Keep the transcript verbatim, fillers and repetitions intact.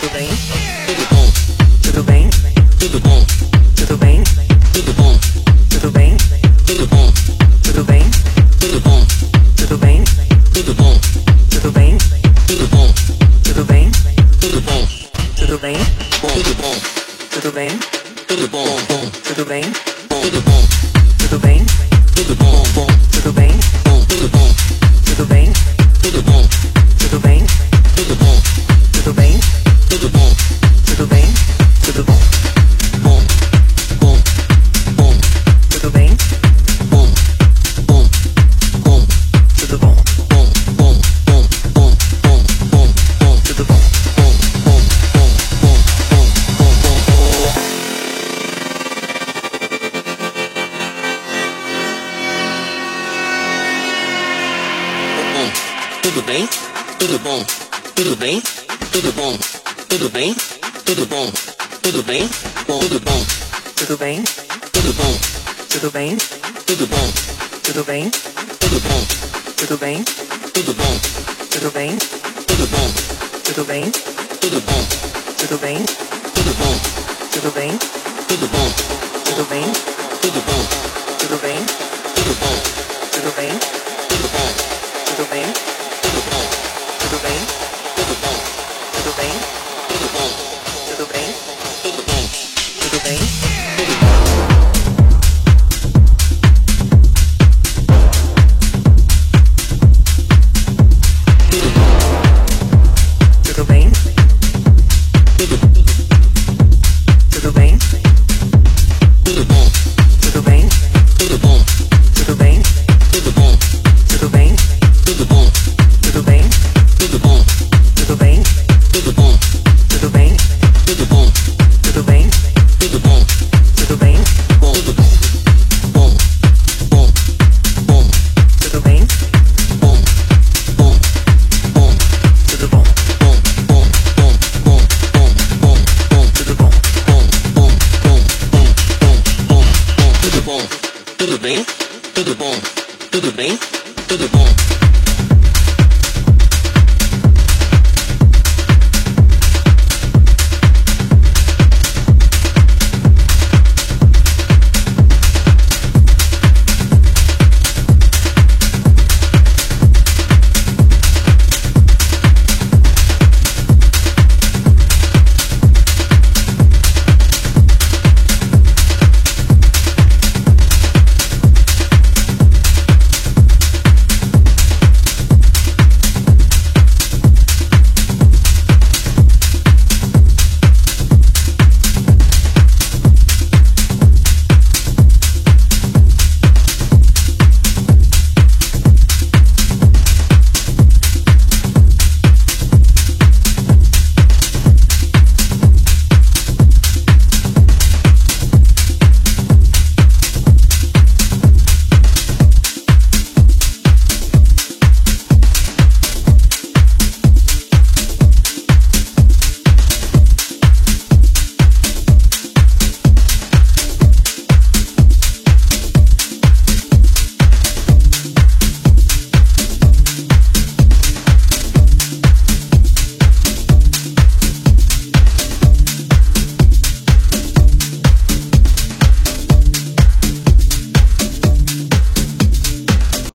Tudo bem? Tudo bom? Tudo bem? Tudo bom? Tudo bem? Tudo bom? Tudo bem? Bom, tudo bom? Tudo bem? Tudo bom? Tudo bem? Tudo bom? Tudo bem? Tudo bom? Tudo bem? Tudo bom? Tudo bem? Tudo bom? Tudo bem? Tudo bom? Tudo bem? Tudo bom? Tudo bem? Tudo bom? Tudo bem? Tudo bom? Tudo bem? Tudo bom? Tudo bem? Tudo bom? Tudo bem? Tudo bom? Tudo bem?